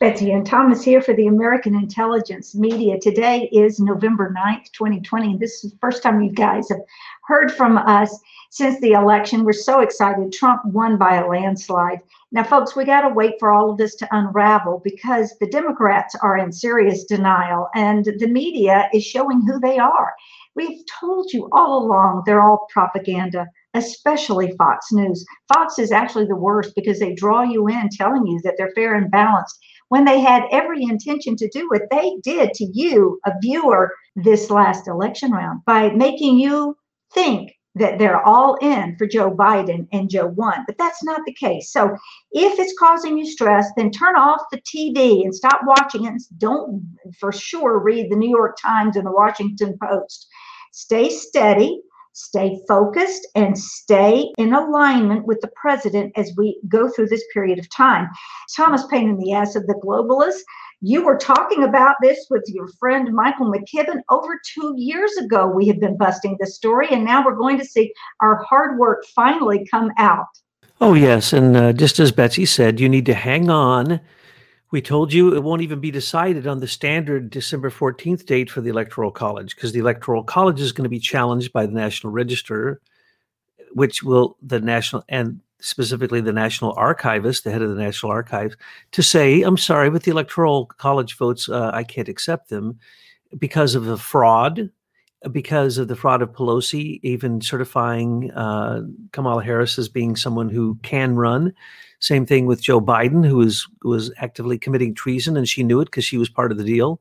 Betsy and Thomas here for the American Intelligence Media. Today is November 9th, 2020. This is the first time you guys have heard from us since the election. We're so excited. Trump won by a landslide. Now, folks, we got to wait for all of this to unravel because the Democrats are in serious denial and the media is showing who they are. We've told you all along they're all propaganda, especially Fox News. Fox is actually the worst because they draw you in telling you that they're fair and balanced when they had every intention to do what they did to you, a viewer, this last election round by making you think that they're all in for Joe Biden and Joe won. But that's not the case. So if it's causing you stress, then turn off the TV and stop watching it. Don't for sure read the New York Times and the Washington Post. Stay steady, stay focused, and stay in alignment with the president as we go through this period of time. Thomas Paine in the ass of the globalists. You were talking about this with your friend Michael McKibben over 2 years ago. We have been busting this story, and now we're going to see our hard work finally come out. Oh, yes. And just as Betsy said, you need to hang on. We told you it won't even be decided on the standard December 14th date for the Electoral College, because the Electoral College is going to be challenged by the National Register, which will and specifically the National Archivist, the head of the National Archives, to say, I'm sorry, but the Electoral College votes, I can't accept them because of the fraud, because of the fraud of Pelosi, even certifying Kamala Harris as being someone who can run. Same thing with Joe Biden, who was actively committing treason, and she knew it because she was part of the deal.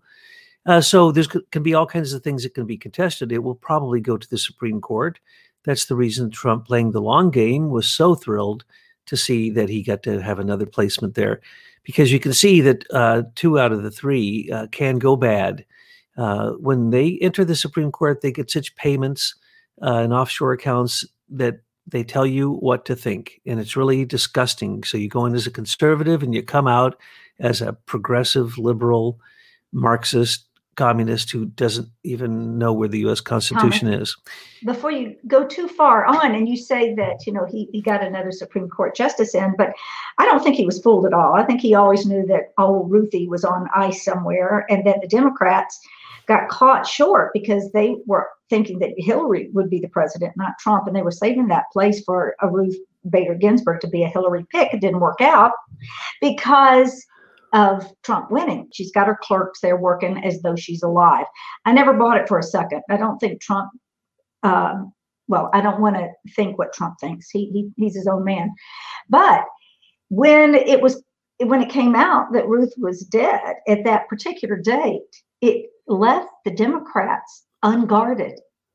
So there can be all kinds of things that can be contested. It will probably go to the Supreme Court. That's the reason Trump, playing the long game, was so thrilled to see that he got to have another placement there, because you can see that 2 out of the 3 can go bad. When they enter the Supreme Court, they get such payments and offshore accounts that they tell you what to think, and it's really disgusting. So you go in as a conservative and you come out as a progressive, liberal, Marxist, communist who doesn't even know where the U.S. Constitution is. Before you go too far on, and you say that, he got another Supreme Court justice in, but I don't think he was fooled at all. I think he always knew that old Ruthie was on ice somewhere, and that the Democrats got caught short because they were thinking that Hillary would be the president, not Trump, and they were saving that place for a Ruth Bader Ginsburg to be a Hillary pick. It didn't work out because of Trump winning. She's got her clerks there working as though she's alive. I never bought it for a second. I don't think Trump, I don't want to think what Trump thinks. He's his own man. But when it came out that Ruth was dead at that particular date, it left the Democrats unguarded.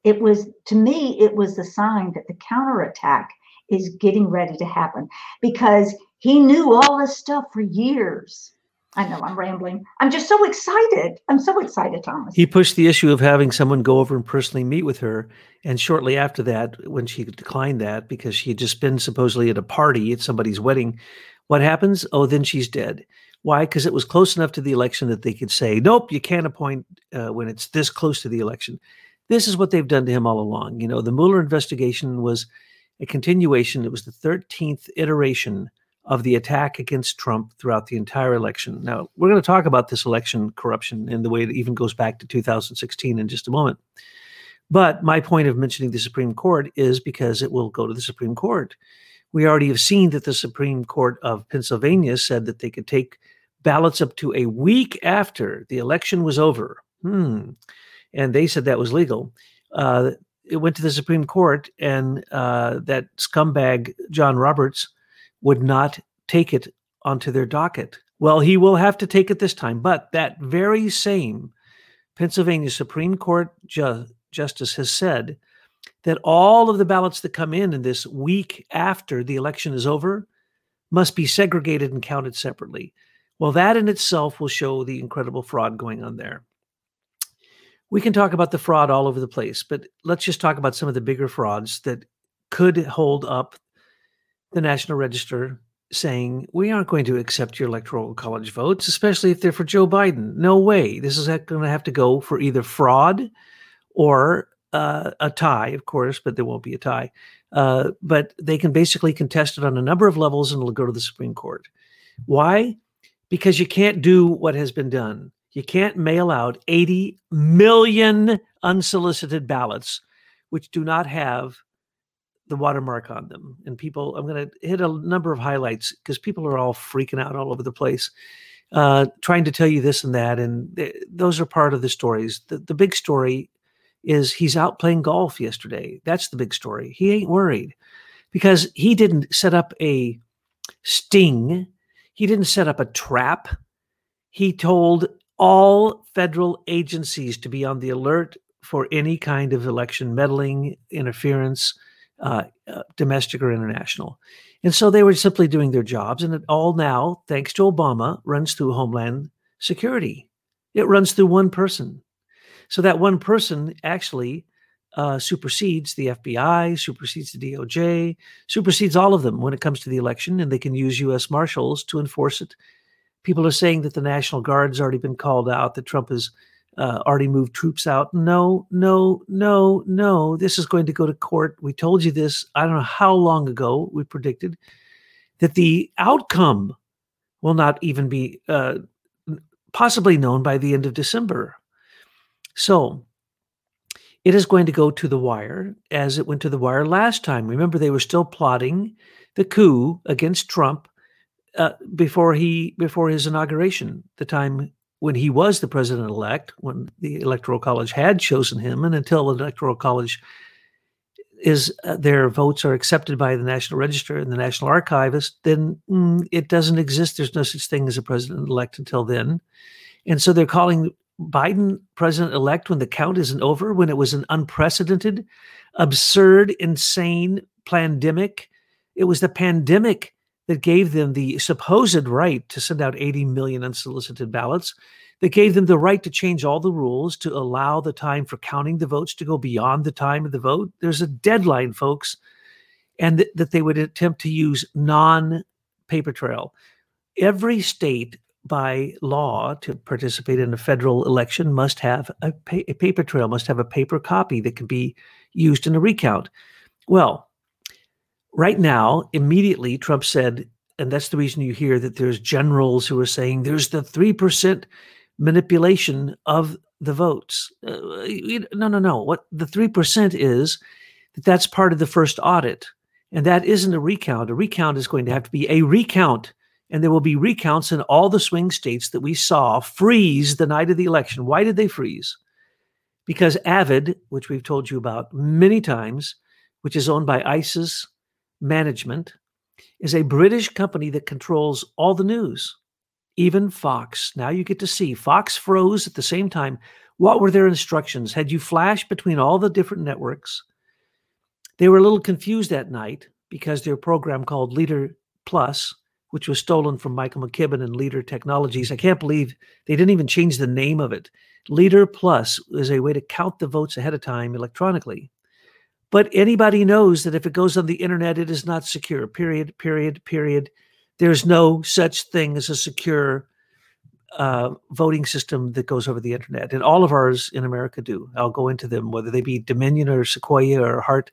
To me, it was the sign that the counterattack is getting ready to happen, because he knew all this stuff for years. I know I'm rambling. I'm just so excited. I'm so excited, Thomas. He pushed the issue of having someone go over and personally meet with her. And shortly after that, when she declined that because she had just been supposedly at a party at somebody's wedding, what happens? Oh, then she's dead. Why? Because it was close enough to the election that they could say, nope, you can't appoint when it's this close to the election. This is what they've done to him all along. The Mueller investigation was a continuation. It was the 13th iteration of the attack against Trump throughout the entire election. Now, we're going to talk about this election corruption in the way it even goes back to 2016 in just a moment. But my point of mentioning the Supreme Court is because it will go to the Supreme Court. We already have seen that the Supreme Court of Pennsylvania said that they could take ballots up to a week after the election was over. And they said that was legal. It went to the Supreme Court, and that scumbag John Roberts would not take it onto their docket. Well, he will have to take it this time. But that very same Pennsylvania Supreme Court justice has said that all of the ballots that come in this week after the election is over must be segregated and counted separately. Well, that in itself will show the incredible fraud going on there. We can talk about the fraud all over the place, but let's just talk about some of the bigger frauds that could hold up the National Register saying, we aren't going to accept your Electoral College votes, especially if they're for Joe Biden. No way. This is going to have to go for either fraud or a tie, of course, but there won't be a tie. But they can basically contest it on a number of levels and it'll go to the Supreme Court. Why? because you can't do what has been done. You can't mail out 80 million unsolicited ballots, which do not have the watermark on them. And people, I'm going to hit a number of highlights because people are all freaking out all over the place, trying to tell you this and that. And those are part of the stories. The big story is he's out playing golf yesterday. That's the big story. He ain't worried because he didn't set up a sting. He didn't set up a trap. He told all federal agencies to be on the alert for any kind of election meddling, interference, domestic or international. And so they were simply doing their jobs. And it all now, thanks to Obama, runs through Homeland Security. It runs through one person. So that one person actually supersedes the FBI, supersedes the DOJ, supersedes all of them when it comes to the election, and they can use U.S. Marshals to enforce it. People are saying that the National Guard's already been called out, that Trump has already moved troops out. No. This is going to go to court. We told you this, I don't know how long ago, we predicted that the outcome will not even be possibly known by the end of December. So it is going to go to the wire as it went to the wire last time. Remember, they were still plotting the coup against Trump before his inauguration, the time when he was the president-elect, when the Electoral College had chosen him, and until the Electoral College their votes are accepted by the National Register and the National Archivist, then it doesn't exist. There's no such thing as a president-elect until then. And so they're calling Biden president-elect when the count isn't over, when it was an unprecedented, absurd, insane pandemic. It was the pandemic that gave them the supposed right to send out 80 million unsolicited ballots, that gave them the right to change all the rules to allow the time for counting the votes to go beyond the time of the vote. There's a deadline, folks, and that they would attempt to use non-paper trail. Every state, by law, to participate in a federal election must have a paper trail, must have a paper copy that can be used in a recount. Well, right now, immediately, Trump said, and that's the reason you hear that there's generals who are saying there's the 3% manipulation of the votes. No. What the 3% is, that's part of the first audit. And that isn't a recount. A recount is going to have to be a recount. And there will be recounts in all the swing states that we saw freeze the night of the election. Why did they freeze? Because Avid, which we've told you about many times, which is owned by ISIS Management, is a British company that controls all the news, even Fox. Now you get to see Fox froze at the same time. What were their instructions? Had you flashed between all the different networks? They were a little confused that night because their program called Leader Plus, which was stolen from Michael McKibben and Leader Technologies. I can't believe they didn't even change the name of it. Leader Plus is a way to count the votes ahead of time electronically. But anybody knows that if it goes on the internet, it is not secure, period. There's no such thing as a secure voting system that goes over the internet. And all of ours in America do. I'll go into them, whether they be Dominion or Sequoia or Hart,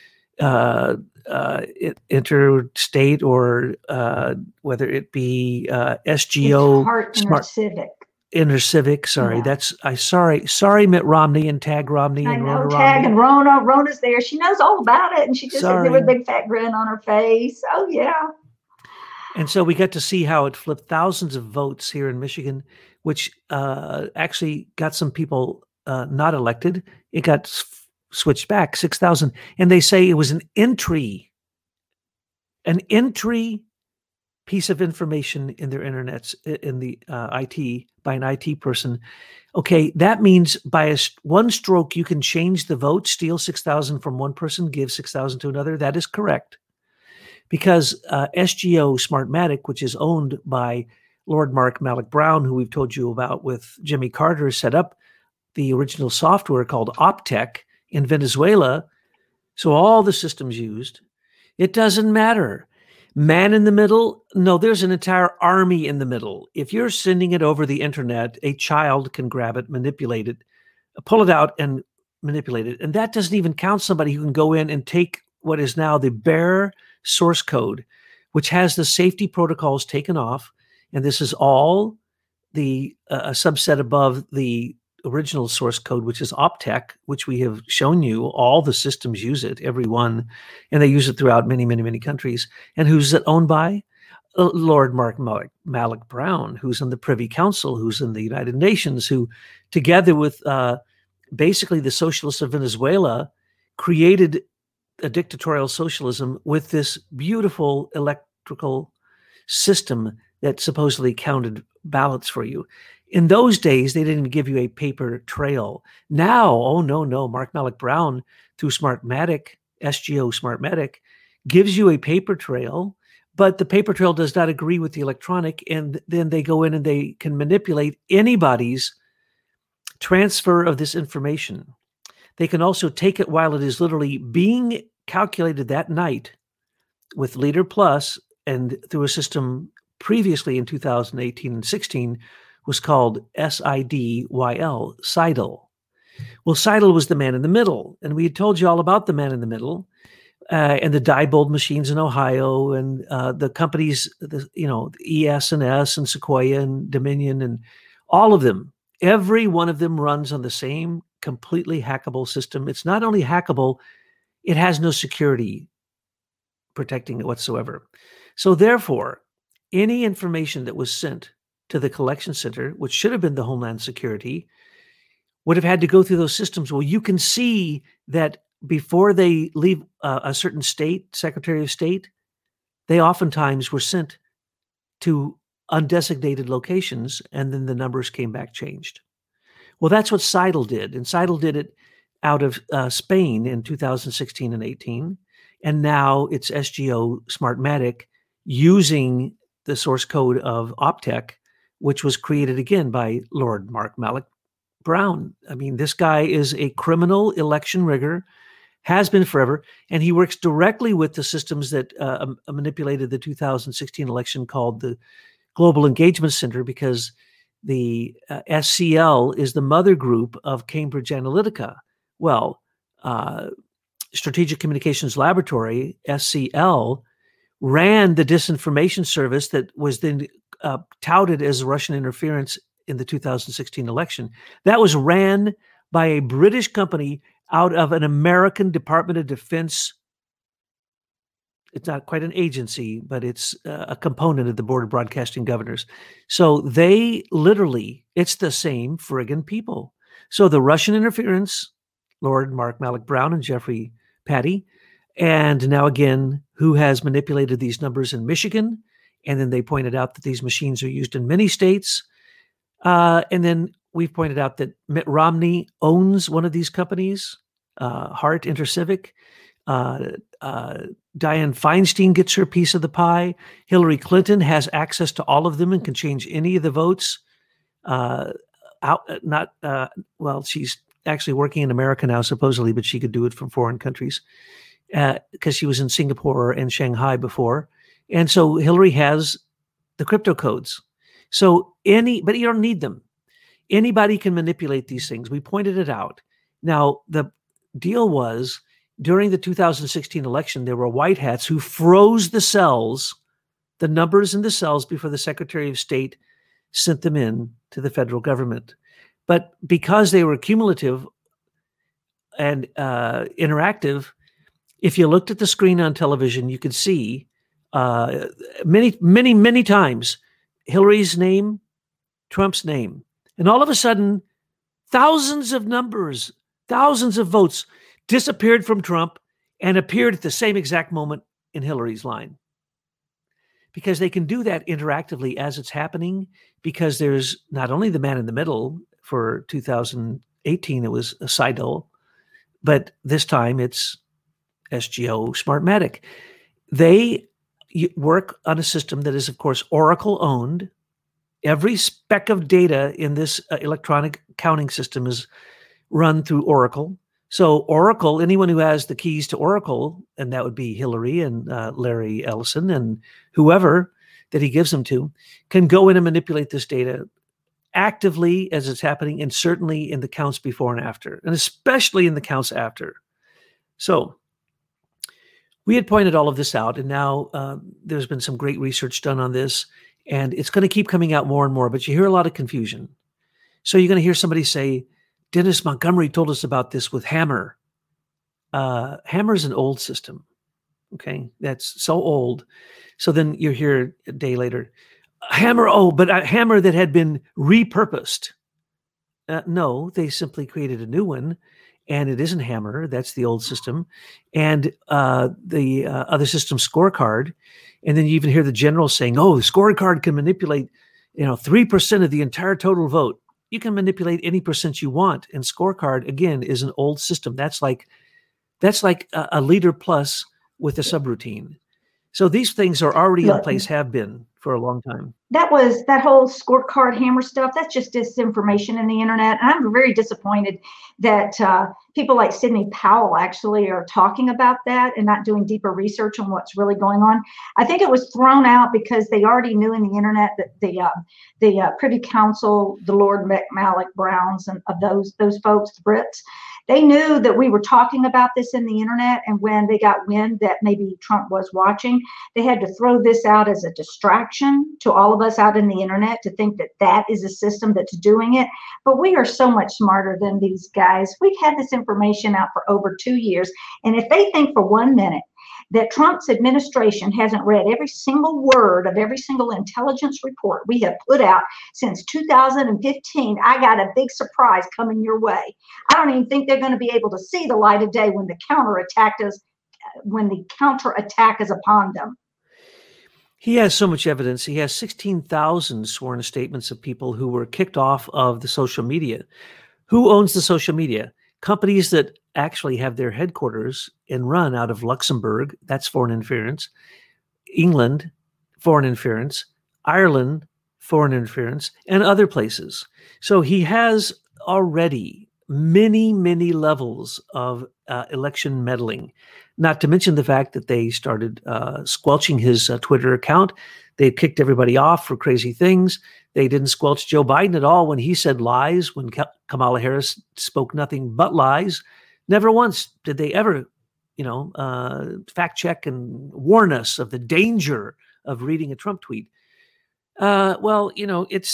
Interstate, or whether it be SGO, Hart InterCivic. Sorry, Yeah. sorry, Mitt Romney and Tag Romney I and know, Rona Tag Romney. and Rona. Rona's there. She knows all about it. And she just sits there with a Sorry. big fat grin on her face. Oh, yeah. And so we got to see how it flipped thousands of votes here in Michigan, which actually got some people not elected. It got switched back, 6,000. And they say it was an entry piece of information in their internets, in the IT, by an IT person. Okay, that means by one stroke, you can change the vote, steal 6,000 from one person, give 6,000 to another. That is correct. Because SGO Smartmatic, which is owned by Lord Mark Malloch Brown, who we've told you about with Jimmy Carter, set up the original software called Optech in Venezuela. So all the systems used, it doesn't matter. Man in the middle? No, there's an entire army in the middle. If you're sending it over the internet, a child can grab it, manipulate it, pull it out and manipulate it. And that doesn't even count somebody who can go in and take what is now the bare source code, which has the safety protocols taken off And this is all a subset above the original source code, which is Optech, which we have shown you. All the systems use it, every one, and they use it throughout many, many, many countries. And who's it owned by? Lord Mark Malloch Brown, who's in the Privy Council, who's in the United Nations, who, together with basically the socialists of Venezuela, created a dictatorial socialism with this beautiful electrical system that supposedly counted ballots for you. In those days, they didn't give you a paper trail. Now, oh no, Mark Malloch Brown, through Smartmatic, SGO Smartmatic, gives you a paper trail, but the paper trail does not agree with the electronic, and then they go in and they can manipulate anybody's transfer of this information. They can also take it while it is literally being calculated that night with Leader Plus, and through a system previously in 2018 and 16 was called SIDYL, Seidel. Well, Seidel was the man in the middle, and we had told you all about the man in the middle, and the Diebold machines in Ohio, and the companies, ES&S and Sequoia and Dominion, and all of them. Every one of them runs on the same completely hackable system. It's not only hackable, it has no security protecting it whatsoever. So therefore, any information that was sent to the collection center, which should have been the Homeland Security, would have had to go through those systems. Well, you can see that before they leave a certain state, Secretary of State, they oftentimes were sent to undesignated locations, and then the numbers came back changed. Well, that's what Seidel did, and Seidel did it out of Spain in 2016 and 18, and now it's SGO Smartmatic using the source code of Optech, which was created again by Lord Mark Malloch Brown. I mean, this guy is a criminal election rigger, has been forever, and he works directly with the systems that manipulated the 2016 election, called the Global Engagement Center, because the SCL is the mother group of Cambridge Analytica. Well, Strategic Communications Laboratory, SCL, ran the disinformation service that was then touted as Russian interference in the 2016 election. That was ran by a British company out of an American Department of Defense. It's not quite an agency, but it's a component of the Board of Broadcasting Governors. So they literally, it's the same friggin' people. So the Russian interference, Lord Mark Malloch Brown and Jeffrey Patty, and now again, who has manipulated these numbers in Michigan. And then they pointed out that these machines are used in many states. And then we've pointed out that Mitt Romney owns one of these companies, Hart Intercivic. Dianne Feinstein gets her piece of the pie. Hillary Clinton has access to all of them and can change any of the votes. She's actually working in America now, supposedly, but she could do it from foreign countries because she was in Singapore and Shanghai before. And so Hillary has the crypto codes. So but you don't need them. Anybody can manipulate these things. We pointed it out. Now, the deal was, during the 2016 election, there were white hats who froze the cells, the numbers in the cells, before the Secretary of State sent them in to the federal government. But because they were cumulative and interactive, if you looked at the screen on television, you could see many times Hillary's name, Trump's name. And all of a sudden, thousands of numbers, thousands of votes disappeared from Trump and appeared at the same exact moment in Hillary's line. Because they can do that interactively as it's happening, because there's not only the man in the middle. For 2018, it was Seidel, but this time it's SGO Smartmatic. They work on a system that is, of course, Oracle owned. Every speck of data in this electronic counting system is run through Oracle. So Oracle, anyone who has the keys to Oracle, and that would be Hillary and Larry Ellison and whoever that he gives them to, can go in and manipulate this data actively as it's happening, and certainly in the counts before and after, and especially in the counts after. So we had pointed all of this out, and now there's been some great research done on this. And it's going to keep coming out more and more, but you hear a lot of confusion. So you're going to hear somebody say, Dennis Montgomery told us about this with Hammer. Hammer is an old system. Okay, that's so old. So then you hear a day later, Hammer, but a Hammer that had been repurposed. No, they simply created a new one, and it isn't Hammer. That's the old system. And the other system, Scorecard. And then you even hear the general saying, the Scorecard can manipulate 3% of the entire total vote. You can manipulate any percent you want. And Scorecard, again, is an old system. That's like a leader plus with a subroutine. So these things are already in place, have been for a long time. That whole Scorecard Hammer stuff. That's just disinformation in the internet. And I'm very disappointed that people like Sidney Powell actually are talking about that and not doing deeper research on what's really going on. I think it was thrown out because they already knew in the internet that the Privy Council, the Lord Malik Browns, and of those folks, the Brits, they knew that we were talking about this in the internet, and when they got wind that maybe Trump was watching, they had to throw this out as a distraction to all of us out in the internet to think that that is a system that's doing it. But we are so much smarter than these guys. We've had this information out for over 2 years, and if they think for 1 minute that Trump's administration hasn't read every single word of every single intelligence report we have put out since 2015, I got a big surprise coming your way. I don't even think they're going to be able to see the light of day when the counterattack is upon them. He has so much evidence. He has 16,000 sworn statements of people who were kicked off of the social media. Who owns the social media? Companies that actually have their headquarters and run out of Luxembourg, that's foreign interference, England, foreign interference, Ireland, foreign interference, and other places. So he has already many, many levels of election meddling, not to mention the fact that they started squelching his Twitter account. They kicked everybody off for crazy things. They didn't squelch Joe Biden at all when he said lies, when Kamala Harris spoke nothing but lies. Never once did they ever, fact check and warn us of the danger of reading a Trump tweet. It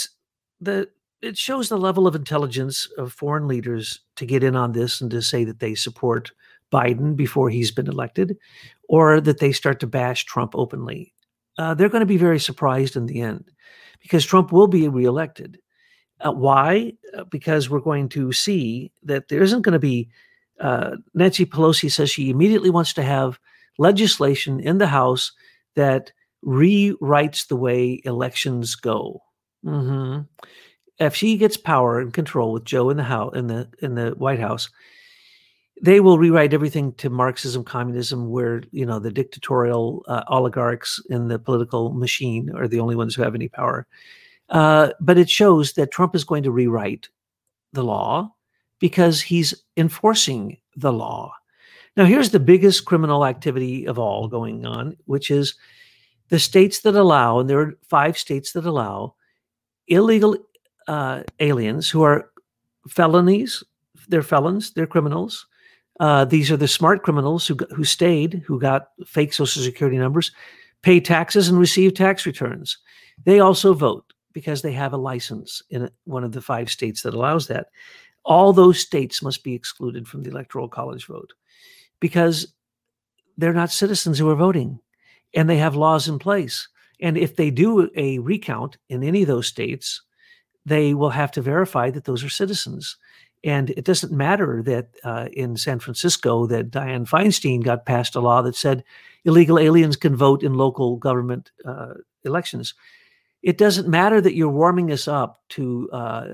shows the level of intelligence of foreign leaders to get in on this and to say that they support Biden before he's been elected, or that they start to bash Trump openly. They're going to be very surprised in the end because Trump will be reelected. Why? Because we're going to see that there isn't going to be Nancy Pelosi says she immediately wants to have legislation in the House that rewrites the way elections go. Mm-hmm. If she gets power and control with Joe in the House, in the White House, they will rewrite everything to Marxism, communism, where the dictatorial oligarchs in the political machine are the only ones who have any power. But it shows that Trump is going to rewrite the law because he's enforcing the law. Now, here's the biggest criminal activity of all going on, which is the states that allow, and there are 5 states that allow, illegal aliens who are felonies. They're felons. They're criminals. These are the smart criminals who stayed, who got fake Social Security numbers, pay taxes, and receive tax returns. They also vote because they have a license in one of the 5 states that allows that. All those states must be excluded from the Electoral College vote because they're not citizens who are voting, and they have laws in place. And if they do a recount in any of those states, they will have to verify that those are citizens. And it doesn't matter that in San Francisco that Dianne Feinstein got passed a law that said illegal aliens can vote in local government elections. It doesn't matter that you're warming us up to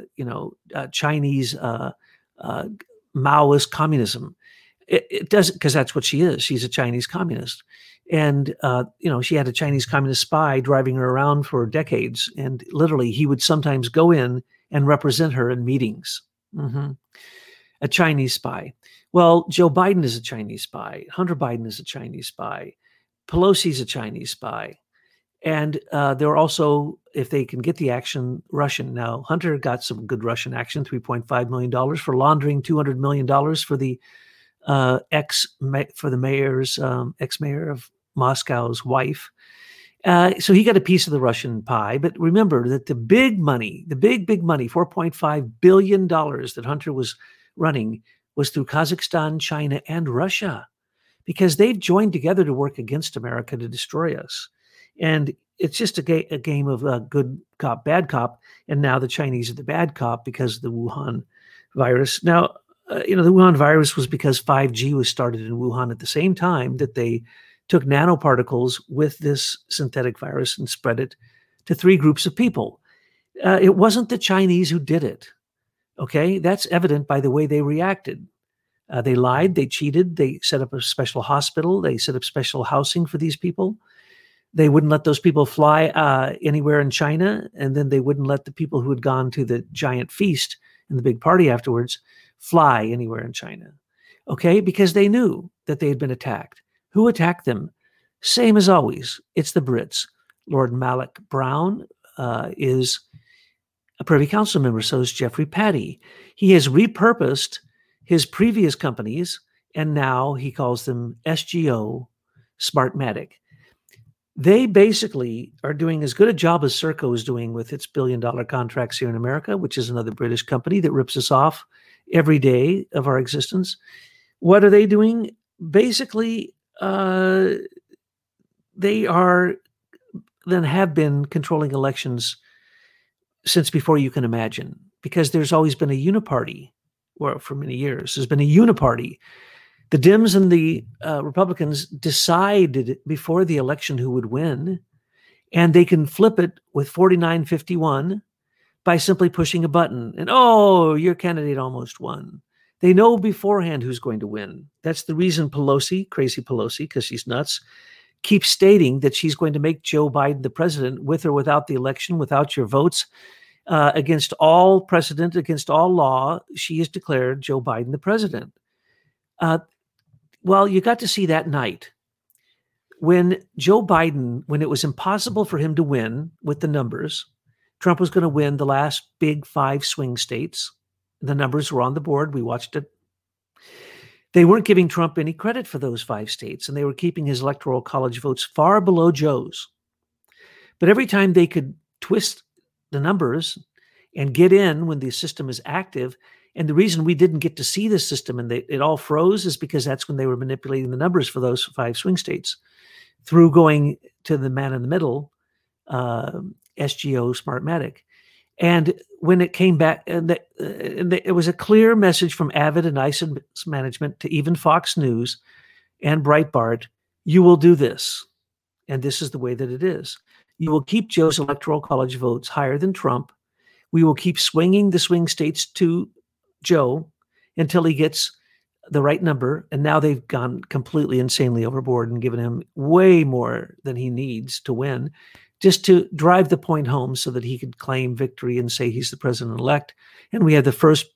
Chinese Maoist communism. It doesn't, because that's what she is. She's a Chinese communist. And, she had a Chinese communist spy driving her around for decades. And literally, he would sometimes go in and represent her in meetings. Mm-hmm. A Chinese spy. Well, Joe Biden is a Chinese spy. Hunter Biden is a Chinese spy. Pelosi's a Chinese spy. And they're also, if they can get the action, Russian. Now, Hunter got some good Russian action, $3.5 million for laundering $200 million for the ex-mayor of Moscow's wife. So he got a piece of the Russian pie. But remember that the big money, big money, $4.5 billion that Hunter was running was through Kazakhstan, China, and Russia, because they've joined together to work against America to destroy us. And it's just a game of good cop, bad cop. And now the Chinese are the bad cop because of the Wuhan virus. Now, the Wuhan virus was because 5G was started in Wuhan at the same time that they took nanoparticles with this synthetic virus and spread it to 3 groups of people. It wasn't the Chinese who did it. Okay, that's evident by the way they reacted. They lied, they cheated, they set up a special hospital, they set up special housing for these people. They wouldn't let those people fly anywhere in China, and then they wouldn't let the people who had gone to the giant feast and the big party afterwards fly anywhere in China. Okay, because they knew that they had been attacked. Who attacked them? Same as always, it's the Brits. Lord Malloch Brown is a Privy Council member, so is Geoffrey Patty. He has repurposed his previous companies, and now he calls them SGO, Smartmatic. They basically are doing as good a job as Serco is doing with its billion-dollar contracts here in America, which is another British company that rips us off every day of our existence. What are they doing? Basically, they are then have been controlling elections since before you can imagine, because there's always been a uniparty. Well, for many years, there's been a uniparty. The Dems and the Republicans decided before the election who would win, and they can flip it with 49-51 by simply pushing a button. And, oh, your candidate almost won. They know beforehand who's going to win. That's the reason Pelosi, crazy Pelosi, because she's nuts, keeps stating that she's going to make Joe Biden the president with or without the election, without your votes. Against all precedent, against all law, she has declared Joe Biden the president. Well, you got to see that night when Joe Biden, when it was impossible for him to win with the numbers, Trump was going to win the last big 5 swing states. The numbers were on the board. We watched it. They weren't giving Trump any credit for those 5 states, and they were keeping his electoral college votes far below Joe's. But every time they could twist the numbers and get in when the system is active. And the reason we didn't get to see the system and it all froze is because that's when they were manipulating the numbers for those 5 swing states through going to the man in the middle, SGO Smartmatic. And when it came back, it was a clear message from Avid and ICE management to even Fox News and Breitbart, you will do this. And this is the way that it is. You will keep Joe's electoral college votes higher than Trump. We will keep swinging the swing states to Joe until he gets the right number. And now they've gone completely insanely overboard and given him way more than he needs to win, just to drive the point home so that he could claim victory and say he's the president-elect. And we have the first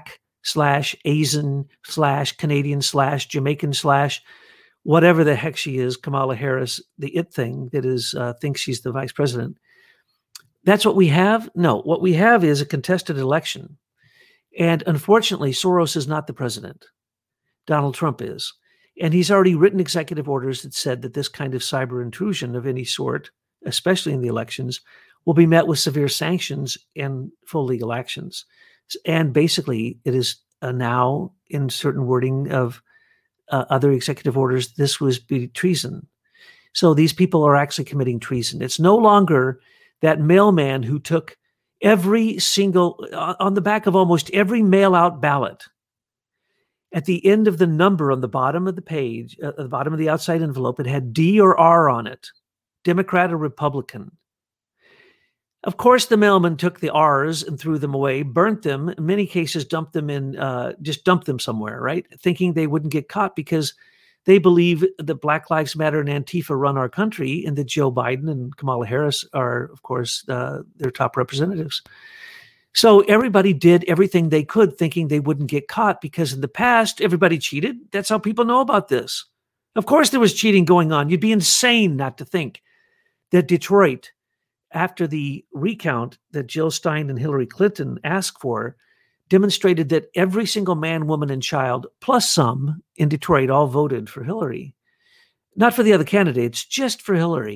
Black/Asian/Canadian/Jamaican/ whatever the heck she is, Kamala Harris, the it thing that is thinks she's the vice president. That's what we have? No, what we have is a contested election. And unfortunately, Soros is not the president. Donald Trump is. And he's already written executive orders that said that this kind of cyber intrusion of any sort, especially in the elections, will be met with severe sanctions and full legal actions. And basically, it is now in certain wording of other executive orders, this was be treason. So these people are actually committing treason. It's no longer that mailman who took every single, on the back of almost every mail-out ballot, at the end of the number on the bottom of the page, at the bottom of the outside envelope, it had D or R on it, Democrat or Republican. Of course, the mailman took the R's and threw them away, burnt them, in many cases dumped them just dumped them somewhere, right? Thinking they wouldn't get caught because they believe that Black Lives Matter and Antifa run our country and that Joe Biden and Kamala Harris are, of course, their top representatives. So everybody did everything they could thinking they wouldn't get caught because in the past, everybody cheated. That's how people know about this. Of course, there was cheating going on. You'd be insane not to think that Detroit, after the recount that Jill Stein and Hillary Clinton asked for, demonstrated that every single man, woman, and child, plus some in Detroit, all voted for Hillary. Not for the other candidates, just for Hillary.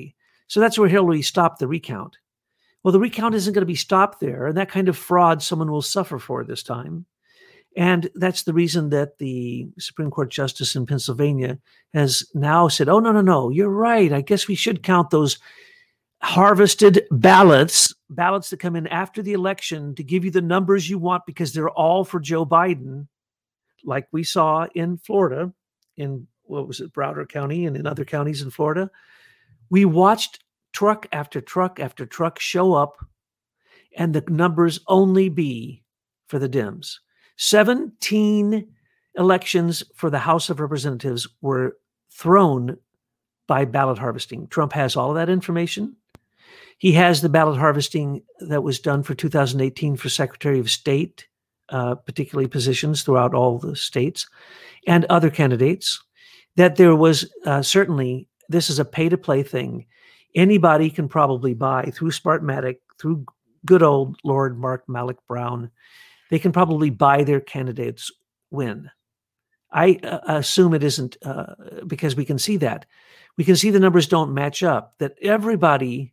So that's where Hillary stopped the recount. Well, the recount isn't going to be stopped there, and that kind of fraud someone will suffer for this time. And that's the reason that the Supreme Court Justice in Pennsylvania has now said, oh, no, you're right. I guess we should count those harvested ballots that come in after the election to give you the numbers you want because they're all for Joe Biden, like we saw in Florida, in Broward County and in other counties in Florida. We watched truck after truck after truck show up, and the numbers only be for the Dems. 17 elections for the House of Representatives were thrown by ballot harvesting. Trump has all of that information. He has the ballot harvesting that was done for 2018 for Secretary of State, particularly positions throughout all the states, and other candidates, that there was certainly, this is a pay-to-play thing. Anybody can probably buy through Smartmatic, through good old Lord Mark Malloch Brown, they can probably buy their candidates win. I assume it isn't because we can see that. We can see the numbers don't match up, that everybody,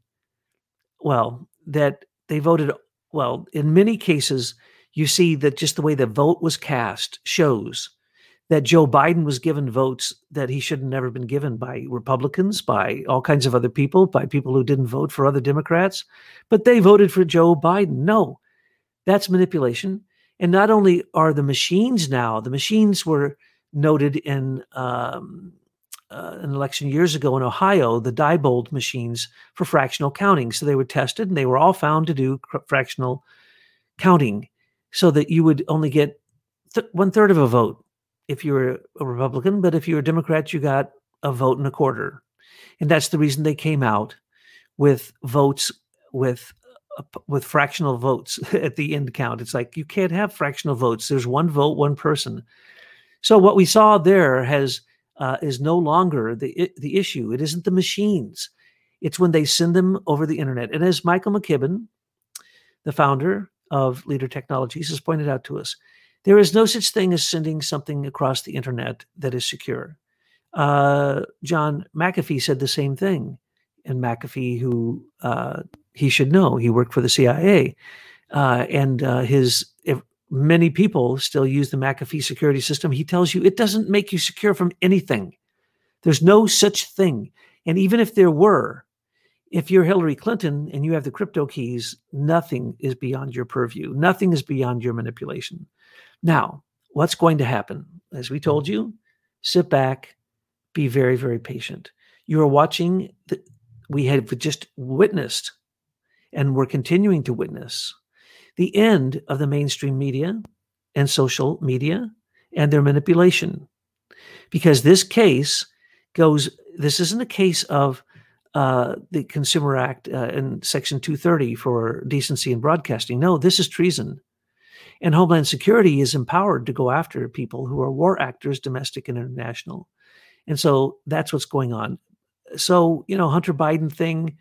that they voted, in many cases, you see that just the way the vote was cast shows that Joe Biden was given votes that he should have never been given by Republicans, by all kinds of other people, by people who didn't vote for other Democrats, but they voted for Joe Biden. No, that's manipulation. And not only are the machines were noted in an election years ago in Ohio, the Diebold machines for fractional counting. So they were tested and they were all found to do fractional counting so that you would only get 1/3 of a vote if you were a Republican, but if you were a Democrat, you got a vote and a quarter. And that's the reason they came out with votes with fractional votes at the end count. It's like, you can't have fractional votes. There's one vote, one person. So what we saw there is no longer the issue. It isn't the machines. It's when they send them over the internet. And as Michael McKibben, the founder of Leader Technologies, has pointed out to us, there is no such thing as sending something across the internet that is secure. John McAfee said the same thing. And McAfee, who he should know, he worked for the CIA. If many people still use the McAfee security system, he tells you it doesn't make you secure from anything. There's no such thing. And even if there were, if you're Hillary Clinton and you have the crypto keys, nothing is beyond your purview. Nothing is beyond your manipulation. Now, what's going to happen? As we told you, sit back, be very, very patient. You are watching, we have just witnessed, and we're continuing to witness, the end of the mainstream media and social media and their manipulation. Because this isn't a case of the Consumer Act and Section 230 for decency in broadcasting. No, this is treason. And Homeland Security is empowered to go after people who are war actors, domestic and international. And so that's what's going on. So, Hunter Biden thing,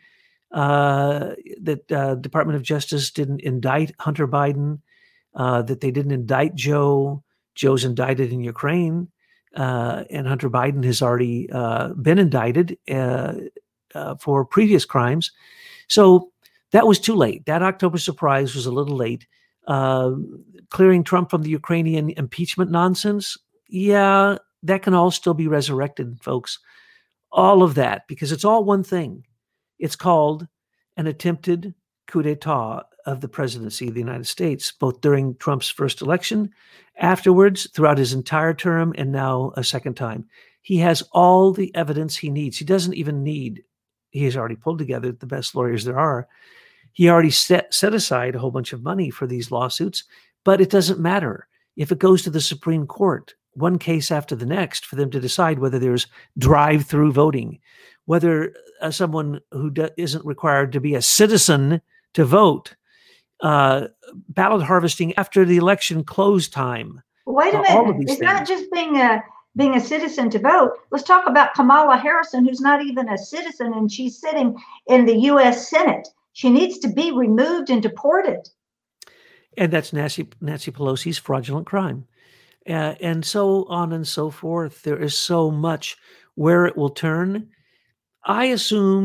that Department of Justice didn't indict Hunter Biden, that they didn't indict Joe. Joe's indicted in Ukraine, and Hunter Biden has already been indicted for previous crimes. So that was too late. That October surprise was a little late. Clearing Trump from the Ukrainian impeachment nonsense, yeah, that can all still be resurrected, folks. All of that, because it's all one thing. It's called an attempted coup d'etat of the presidency of the United States, both during Trump's first election, afterwards, throughout his entire term, and now a second time. He has all the evidence he needs. He doesn't even need, he has already pulled together the best lawyers there are. He already set aside a whole bunch of money for these lawsuits, but it doesn't matter. If it goes to the Supreme Court, one case after the next, for them to decide whether there's drive-through voting, whether someone who isn't required to be a citizen to vote, ballot harvesting after the election close time. Wait a minute. It's not just being a citizen to vote. Let's talk about Kamala Harris, who's not even a citizen, and she's sitting in the U.S. Senate. She needs to be removed and deported. And that's Nancy Pelosi's fraudulent crime. And so on and so forth. There is so much where it will turn. I assume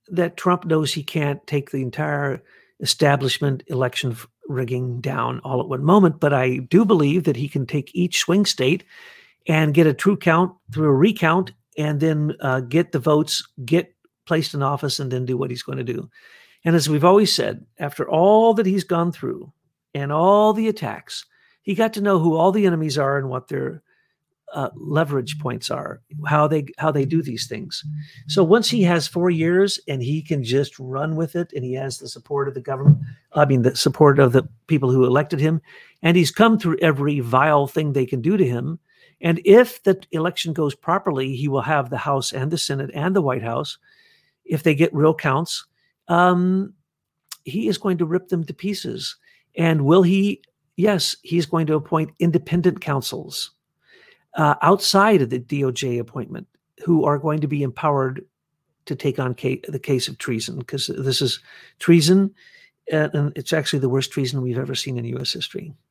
that Trump knows he can't take the entire establishment election rigging down all at one moment, but I do believe that he can take each swing state and get a true count through a recount, and then get the votes, get placed in office, and then do what he's going to do. And as we've always said, after all that he's gone through and all the attacks, he got to know who all the enemies are and what their leverage points are, how they do these things. So once he has 4 years and he can just run with it, and he has the support of the government, the support of the people who elected him, and he's come through every vile thing they can do to him. And if the election goes properly, he will have the House and the Senate and the White House. If they get real counts, he is going to rip them to pieces. And will he? Yes, he's going to appoint independent counsels outside of the DOJ appointment, who are going to be empowered to take on the case of treason, because this is treason, and it's actually the worst treason we've ever seen in U.S. history.